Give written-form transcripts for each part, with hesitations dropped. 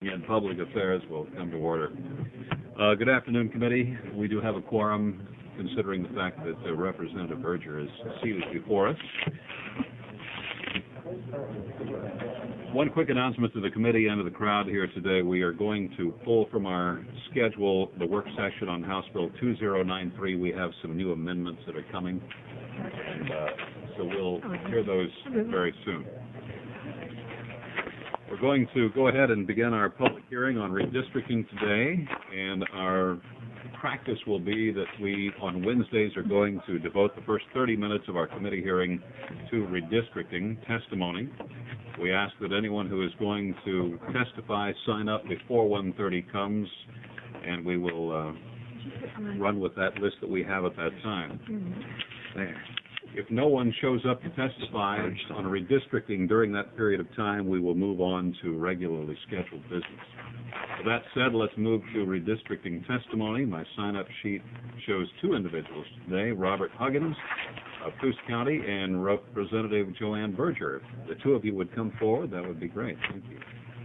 and Public Affairs will come to order. Good afternoon, committee. We do have a quorum, considering the fact that Representative Berger is seated before us. One quick announcement to the committee and to the crowd here today. We are going to pull from our schedule the work session on House Bill 2093. We have some new amendments that are coming, and so we'll hear those very soon. We're going to go ahead and begin our public hearing on redistricting today, and our practice will be that we, on Wednesdays, are going to devote the first 30 minutes of our committee hearing to redistricting testimony. We ask that anyone who is going to testify sign up before 1:30 comes, and we will run with that list that we have at that time. There. If no one shows up to testify on redistricting during that period of time, we will move on to regularly scheduled business. With that said, let's move to redistricting testimony. My sign-up sheet shows two individuals today, Robert Huggins of Coos County and Representative Joanne Berger. If the two of you would come forward, that would be great. Thank you.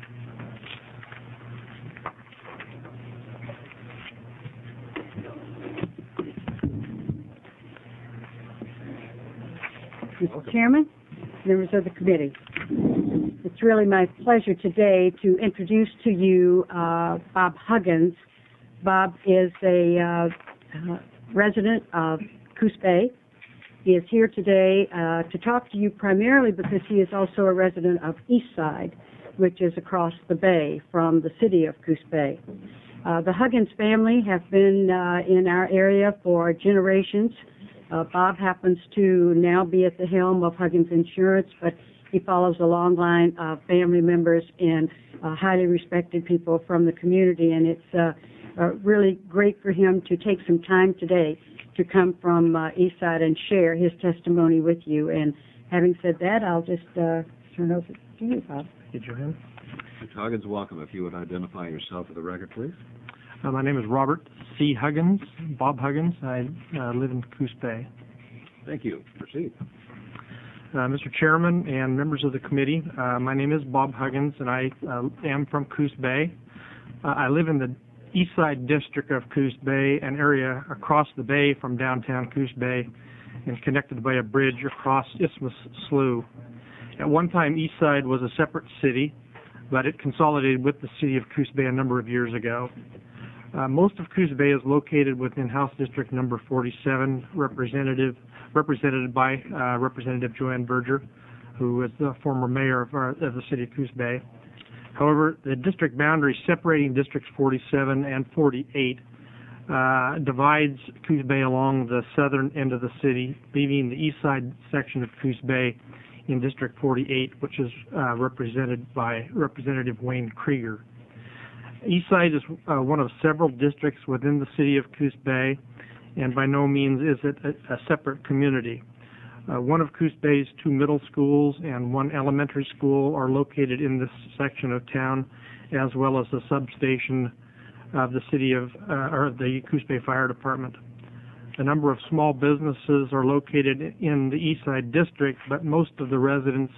Mr. Chairman, members of the committee, it's really my pleasure today to introduce to you Bob Huggins. Bob is a resident of Coos Bay. He is here today to talk to you primarily because he is also a resident of Eastside, which is across the bay from the city of Coos Bay. The Huggins family have been in our area for generations. Bob happens to now be at the helm of Huggins Insurance, but he follows a long line of family members and highly respected people from the community, and it's really great for him to take some time today to come from Eastside and share his testimony with you. And having said that, I'll just turn over to you, Bob. Hey, Joanne. Mr. Huggins, welcome. If you would identify yourself for the record, please. My name is Robert C. Huggins, Bob Huggins. I live in Coos Bay. Thank you. Proceed. Mr. Chairman and members of the committee, my name is Bob Huggins, and I am from Coos Bay. I live in the east side district of Coos Bay, an area across the bay from downtown Coos Bay and connected by a bridge across Isthmus Slough. At one time, Eastside was a separate city, but it consolidated with the city of Coos Bay a number of years ago. Most of Coos Bay is located within House District number 47, represented by Representative Joanne Berger, who is the former mayor of the city of Coos Bay. However, the district boundary separating Districts 47 and 48 divides Coos Bay along the southern end of the city, leaving the east side section of Coos Bay in District 48, which is represented by Representative Wayne Krieger. Eastside is one of several districts within the city of Coos Bay, and by no means is it a separate community. One of Coos Bay's two middle schools and one elementary school are located in this section of town, as well as the substation of the city of or the Coos Bay Fire Department. A number of small businesses are located in the Eastside district, but most of the residents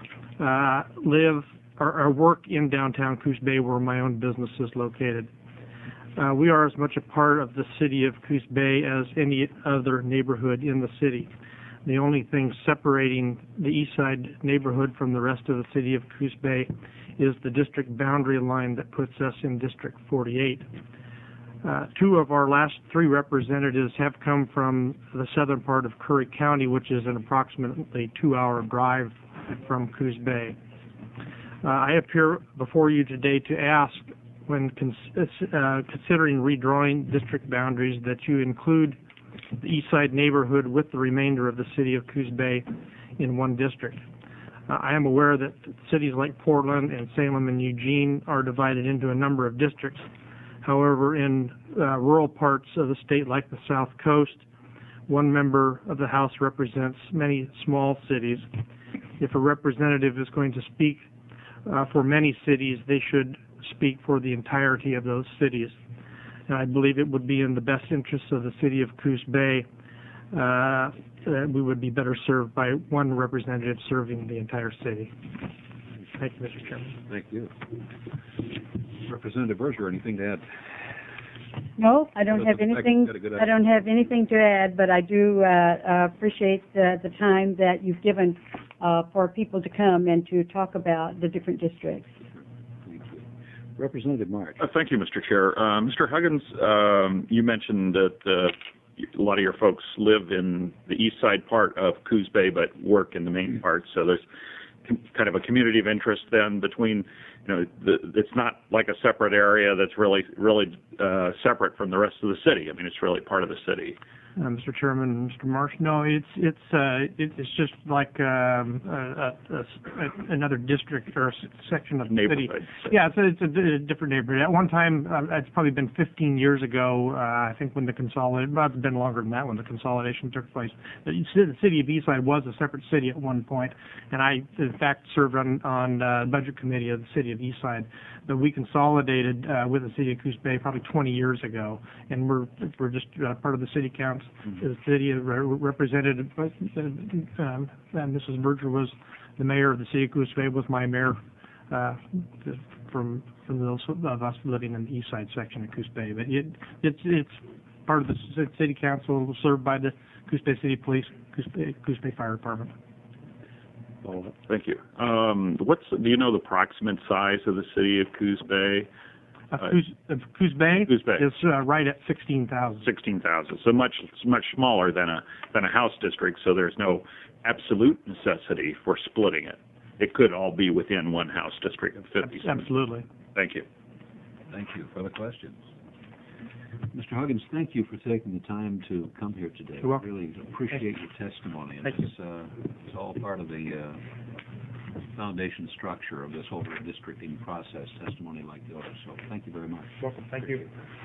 live or work in downtown Coos Bay, where my own business is located. We are as much a part of the city of Coos Bay as any other neighborhood in the city. The only thing separating the Eastside neighborhood from the rest of the city of Coos Bay is the district boundary line that puts us in District 48. Two of our last three representatives have come from the southern part of Curry County, which is an approximately 2-hour drive from Coos Bay. I appear before you today to ask, when considering redrawing district boundaries, that you include the Eastside neighborhood with the remainder of the city of Coos Bay in one district. I am aware that cities like Portland and Salem and Eugene are divided into a number of districts. However, in rural parts of the state like the South Coast, one member of the House represents many small cities. If a representative is going to speak for many cities, they should speak for the entirety of those cities. And I believe it would be in the best interest of the city of Coos Bay that we would be better served by one representative serving the entire city. Thank you, Mr. Chairman. Thank you. Representative Berger, anything to add? No, I don't have Doesn't anything. got a good I don't have anything to add, but I do appreciate the time that you've given for people to come and to talk about the different districts. Thank you. Representative March. Thank you, Mr. Chair. Mr. Huggins, you mentioned that a lot of your folks live in the east side part of Coos Bay but work in the main part, so there's kind of a community of interest then between, it's not like a separate area that's really separate from the rest of the city. I mean, it's really part of the city. Mr. Chairman, Mr. Marsh, no, it's just like another district or section of the city. Yeah, it's a different neighborhood. At one time, it's probably been 15 years ago, I think, when the consolidation, well, it's been longer than that when the consolidation took place. The city of Eastside was a separate city at one point, and I, in fact, served on the budget committee of the city of Eastside. But we consolidated with the city of Coos Bay probably 20 years ago, and we're just part of the city council. The city represented, and Mrs. Berger was the mayor of the city of Coos Bay, was my mayor from those of us living in the east side section of Coos Bay. But it's part of the city council, served by the Coos Bay City Police, Coos Bay Fire Department. Thank you. Do you know the approximate size of the city of Coos Bay? Coos Bay? Coos Bay is right at 16,000. 16,000. So much smaller than a house district. So there's no absolute necessity for splitting it. It could all be within one house district of 50. Absolutely. Thank you. Thank you. Further questions? Mr. Huggins, thank you for taking the time to come here today. You're welcome. Really appreciate your testimony. And it's all part of the foundation structure of this whole redistricting process, testimony like yours. So thank you very much. Welcome. Thank you.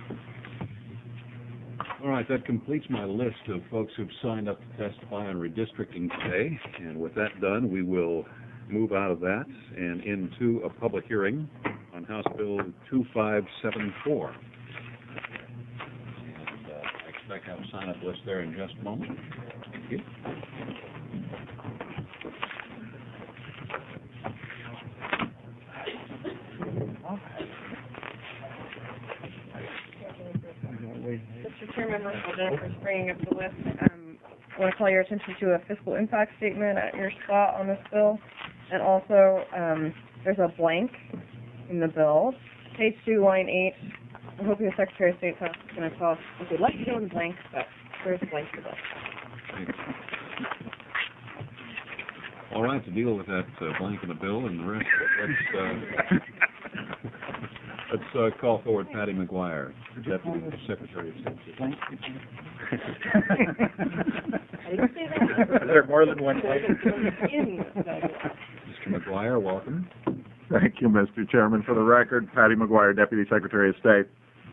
All right, that completes my list of folks who've signed up to testify on redistricting today. And with that done, we will move out of that and into a public hearing on House Bill 2574. I expect to have a sign-up list there in just a moment. Thank you. Mr. Chairman, Jennifer bringing up the list. I want to call your attention to a fiscal impact statement at your spot on this bill. And also, there's a blank in the bill. Page 2, line 8. I'm hoping the Secretary of State's office is going to tell us if we'd like to go in blank, but there's a blank in the bill. Thanks. All right, to deal with that blank in the bill and the rest of it, let's call forward Patty McGuire, Deputy Secretary of State. I didn't say that. Is there more than one blank? Mr. McGuire, welcome. Thank you, Mr. Chairman. For the record, Patty McGuire, Deputy Secretary of State.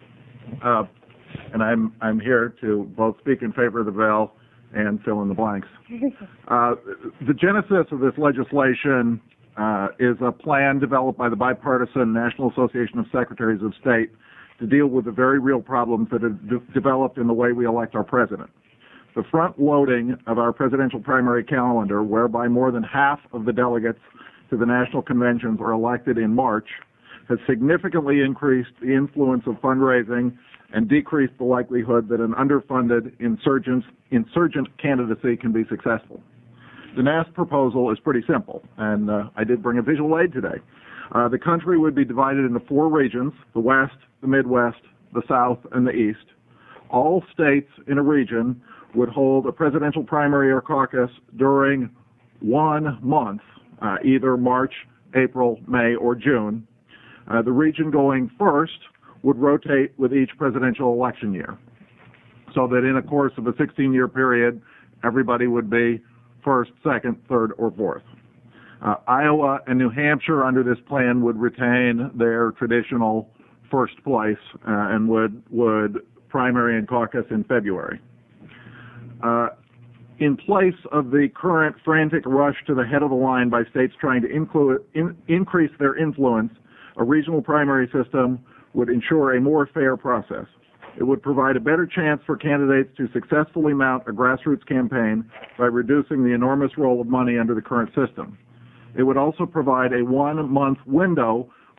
And I'm here to both speak in favor of the bill and fill in the blanks. The genesis of this legislation is a plan developed by the bipartisan National Association of Secretaries of State to deal with the very real problems that have developed in the way we elect our president. The front-loading of our presidential primary calendar, whereby more than half of the delegates to the national conventions are elected in March, has significantly increased the influence of fundraising and decreased the likelihood that an underfunded insurgent candidacy can be successful. The NASP proposal is pretty simple, and I did bring a visual aid today. The country would be divided into 4 regions: the West, the Midwest, the South, and the East. All states in a region would hold a presidential primary or caucus during 1 month, either March, April, May, or June. The region going first would rotate with each presidential election year, so that in a course of a 16-year period, everybody would be first, second, third, or fourth. Iowa and New Hampshire under this plan would retain their traditional first place and would primary and caucus in February. In place of the current frantic rush to the head of the line by states trying to increase their influence, a regional primary system would ensure a more fair process. It would provide a better chance for candidates to successfully mount a grassroots campaign by reducing the enormous roll of money under the current system. It would also provide a 1-month window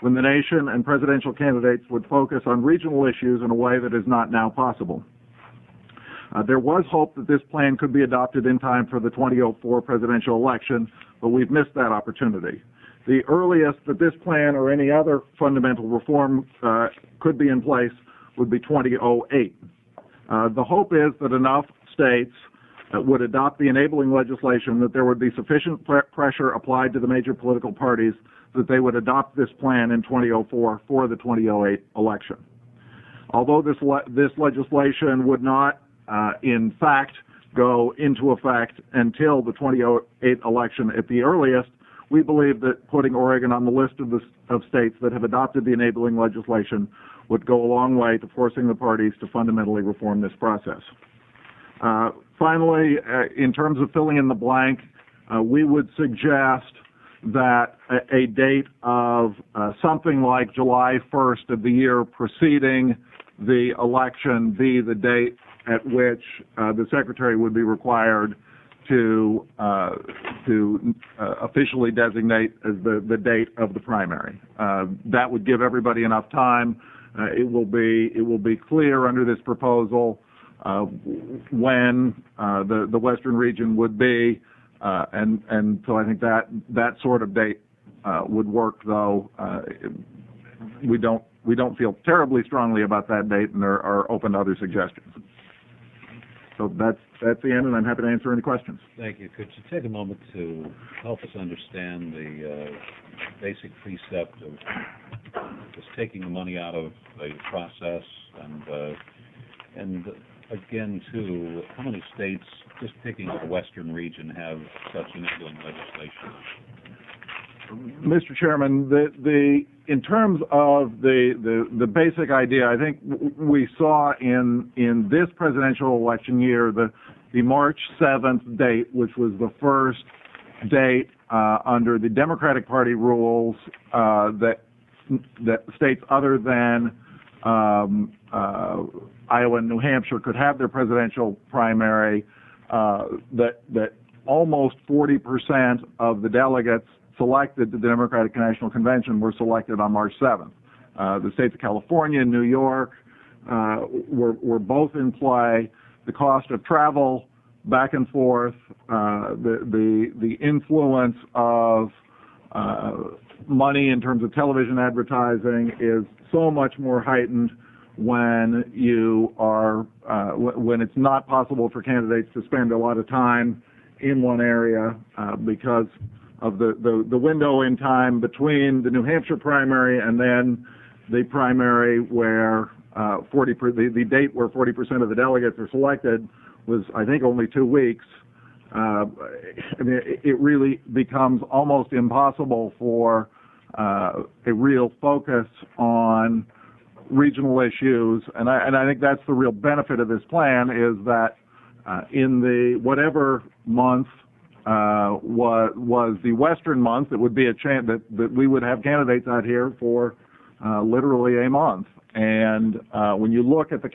when the nation and presidential candidates would focus on regional issues in a way that is not now possible. There was hope that this plan could be adopted in time for the 2004 presidential election, but we've missed that opportunity. The earliest that this plan or any other fundamental reform could be in place would be 2008. The hope is that enough states would adopt the enabling legislation that there would be sufficient pressure applied to the major political parties that they would adopt this plan in 2004 for the 2008 election. Although this legislation would not, in fact, go into effect until the 2008 election at the earliest, we believe that putting Oregon on the list of states that have adopted the enabling legislation would go a long way to forcing the parties to fundamentally reform this process. Finally, in terms of filling in the blank, we would suggest that a date of something like July 1st of the year preceding the election be the date at which the Secretary would be required to officially designate as the date of the primary. That would give everybody enough time. It will be clear under this proposal when the Western region would be, and so I think that sort of date would work. Though we don't feel terribly strongly about that date, and are open to other suggestions. So that's the end, and I'm happy to answer any questions. Thank you. Could you take a moment to help us understand the basic precept of just taking the money out of the process, and again, too, how many states, just picking the Western region, have such enabling legislation? Mr. Chairman, in terms of the basic idea, I think we saw in this presidential election year the March 7th date, which was the first date under the Democratic Party rules that states other than Iowa and New Hampshire could have their presidential primary, that almost 40% of the delegates selected to the Democratic National Convention were selected on March 7th. The states of California and New York were both in play. The cost of travel back and forth, the influence of money in terms of television advertising is so much more heightened when you are when it's not possible for candidates to spend a lot of time in one area because of the window in time between the New Hampshire primary and then the primary where the date where 40% of the delegates are selected was, I think, only 2 weeks. I mean, it really becomes almost impossible for a real focus on regional issues, and I think that's the real benefit of this plan, is that in the whatever month was the Western month, it would be a chance that we would have candidates out here for literally a month. And when you look at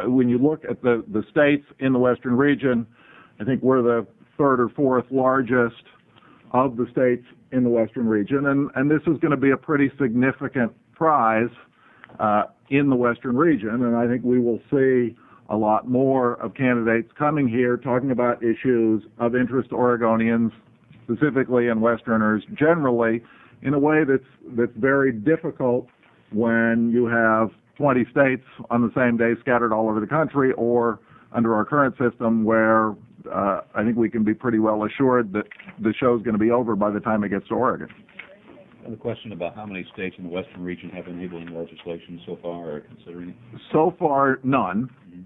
the states in the Western region, I think we're the third or fourth largest of the states in the Western region, and this is going to be a pretty significant prize in the Western region, and I think we will see a lot more of candidates coming here talking about issues of interest to Oregonians specifically and Westerners generally in a way that's very difficult when you have 20 states on the same day scattered all over the country, or under our current system where I think we can be pretty well assured that the show's going to be over by the time it gets to Oregon. And the question about how many states in the Western region have enabling legislation so far, or considering? So far, none.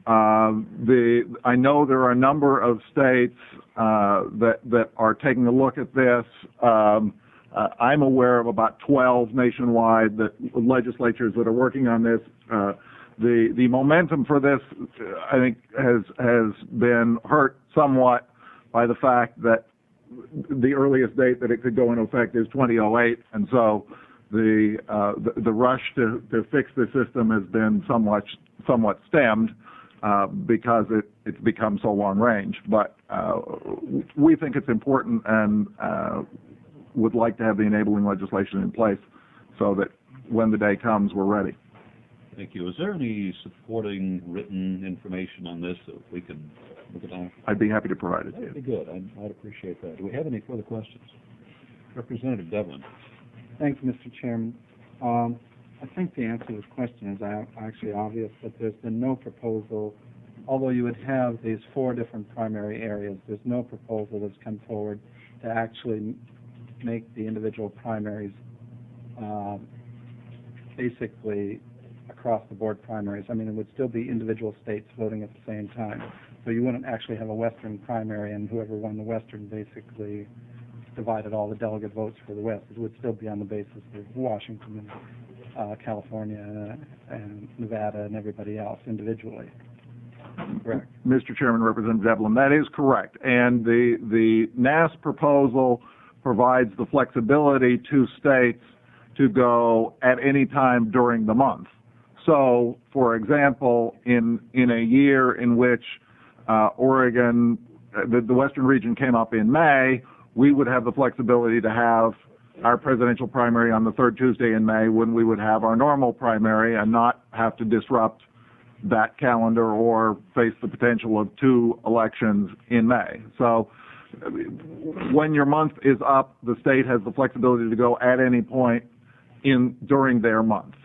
I know there are a number of states that are taking a look at this. I'm aware of about 12 nationwide legislatures that are working on this. The momentum for this, I think, has been hurt somewhat by the fact that the earliest date that it could go into effect is 2008, and so the rush to fix the system has been somewhat stemmed because it's become so long range. But we think it's important and would like to have the enabling legislation in place so that when the day comes, we're ready. Thank you. Is there any supporting written information on this that we could look at? I'd be happy to provide it to That'd be you. good. I'd appreciate that. Do we have any further questions? Representative Devlin. Thank you, Mr. Chairman. I think the answer to this question is actually obvious, but there's been no proposal, although you would have these 4 different primary areas, there's no proposal that's come forward to actually make the individual primaries basically across-the-board primaries. I mean, it would still be individual states voting at the same time. So you wouldn't actually have a Western primary, and whoever won the Western basically divided all the delegate votes for the West. It would still be on the basis of Washington and California and Nevada and everybody else individually. Correct. Mr. Chairman, Representative Devlin, that is correct. And the NAS proposal provides the flexibility to states to go at any time during the month. So, for example, in a year in which Oregon, the Western region came up in May, we would have the flexibility to have our presidential primary on the 3rd Tuesday in May when we would have our normal primary and not have to disrupt that calendar or face the potential of 2 elections in May. So when your month is up, the state has the flexibility to go at any point during their month.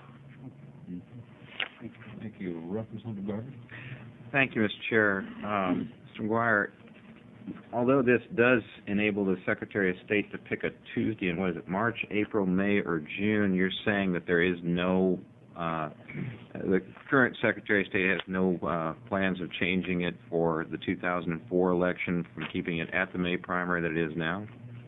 Thank you. Representative Gardner. Thank you, Mr. Chair. Mr. McGuire, although this does enable the Secretary of State to pick a Tuesday in, what is it, March, April, May, or June, you're saying that there is no, the current Secretary of State has no plans of changing it for the 2004 election from keeping it at the May primary that it is now?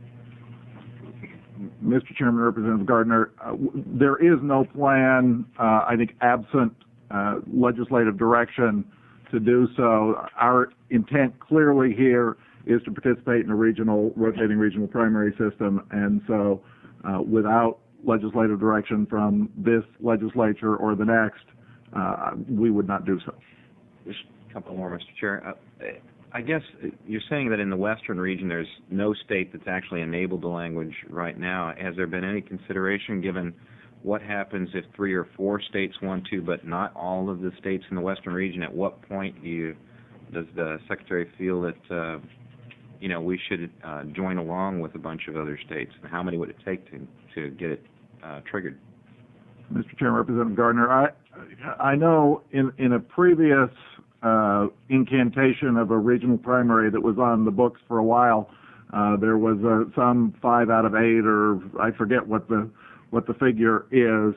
Mr. Chairman, Representative Gardner, there is no plan, I think, absent legislative direction to do so. Our intent clearly here is to participate in a rotating regional primary system, and so without legislative direction from this legislature or the next, we would not do so. Just a couple more, Mr. Chair. I guess you're saying that in the Western region there's no state that's actually enabled the language right now. Has there been any consideration given what happens if 3 or 4 states want to, but not all of the states in the Western region? At what point does the Secretary feel that we should join along with a bunch of other states, and how many would it take to get it triggered? Mr. Chairman, Representative Gardner, I know in a previous incantation of a regional primary that was on the books for a while, there was some 5 out of 8, or I forget what the figure is.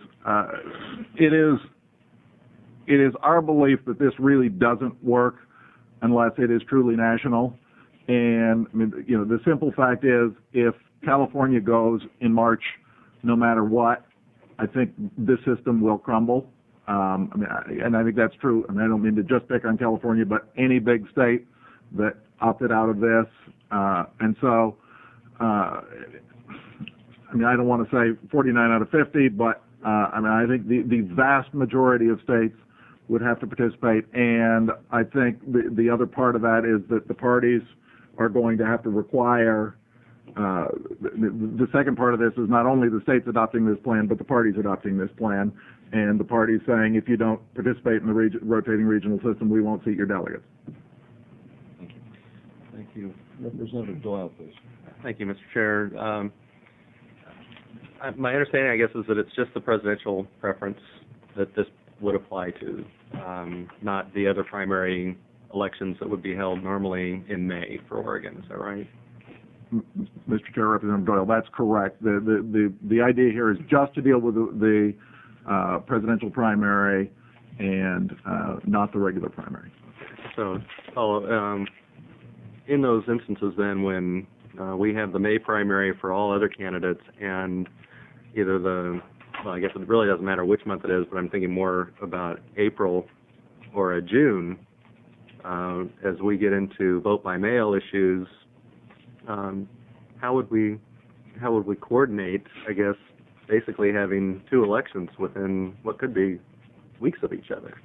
It is our belief that this really doesn't work unless it is truly national. And I mean, the simple fact is, if California goes in March, no matter what, I think this system will crumble. And I think that's true. I mean, I don't mean to just pick on California, but any big state that opted out of this. And so, I mean, I don't want to say 49 out of 50, but I mean, I think the vast majority of states would have to participate. And I think the other part of that is that the parties are going to have to require. The second part of this is not only the states adopting this plan, but the parties adopting this plan, and the parties saying, if you don't participate in the rotating regional system, we won't seat your delegates. Thank you. Representative Doyle, please. Thank you, Mr. Chair. My understanding, I guess, is that it's just the presidential preference that this would apply to, not the other primary elections that would be held normally in May for Oregon. Is that right? Mr. Chair, Representative Doyle, that's correct. The idea here is just to deal with the presidential primary and not the regular primary. So, in those instances, then, when we have the May primary for all other candidates, and either I guess it really doesn't matter which month it is, but I'm thinking more about April or June, as we get into vote by mail issues. How would we coordinate, I guess, basically having 2 elections within what could be weeks of each other?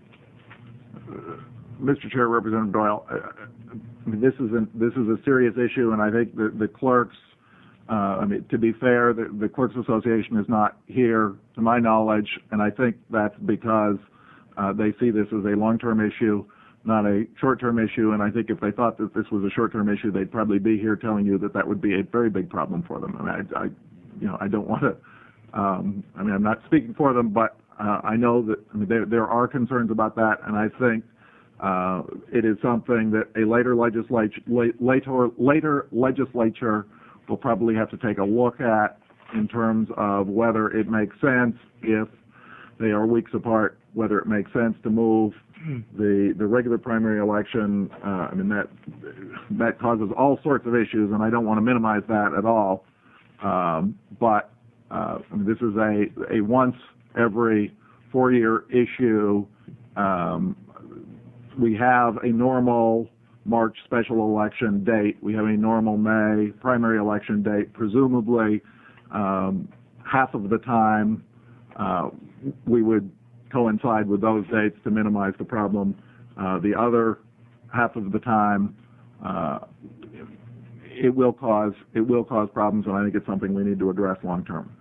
Mr. Chair, Representative Doyle, I mean, this is a serious issue, and I think the clerks I mean, to be fair, the Clerks Association is not here, to my knowledge, and I think that's because they see this as a long-term issue, not a short-term issue, and I think if they thought that this was a short-term issue, they'd probably be here telling you that that would be a very big problem for them. And I don't want to, I mean, I'm not speaking for them, but I know that there are concerns about that, and I think it is something that a later legislature will probably have to take a look at in terms of whether it makes sense if they are weeks apart, whether it makes sense to move the regular primary election. I mean, that causes all sorts of issues, and I don't want to minimize that at all. But I mean, this is a once every 4-year issue. We have a normal March special election date. We have a normal May primary election date. Presumably, half of the time we would coincide with those dates to minimize the problem. The other half of the time, it will cause problems, and I think it's something we need to address long term.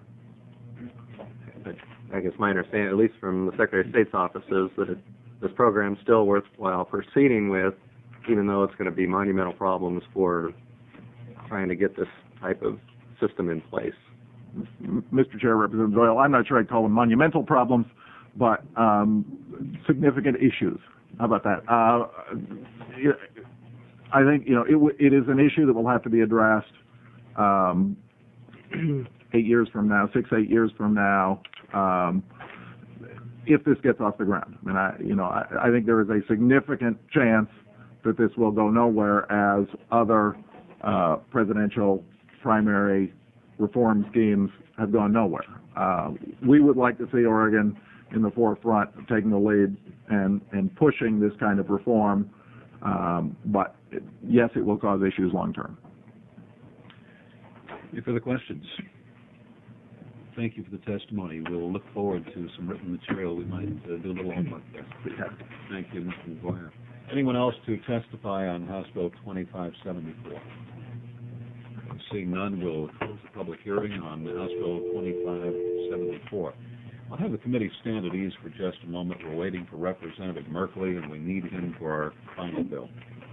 I guess my understanding, at least from the Secretary of State's office, is that this program is still worthwhile proceeding with, even though it's going to be monumental problems for trying to get this type of system in place. Mr. Chair, Representative Doyle, I'm not sure I'd call them monumental problems, but significant issues. How about that? I think it is an issue that will have to be addressed 8 years from now, 6-8 years from now, if this gets off the ground. I mean, I think there is a significant chance that this will go nowhere, as other presidential primary reform schemes have gone nowhere. We would like to see Oregon in the forefront, taking the lead and pushing this kind of reform, but yes, it will cause issues long term. Any further questions? Thank you for the testimony. We'll look forward to some written material. We might do a little homework there. Thank you, Mr. McGuire. Anyone else to testify on House Bill 2574? Seeing none, we'll close the public hearing on House Bill 2574. I'll have the committee stand at ease for just a moment. We're waiting for Representative Merkley, and we need him for our final bill.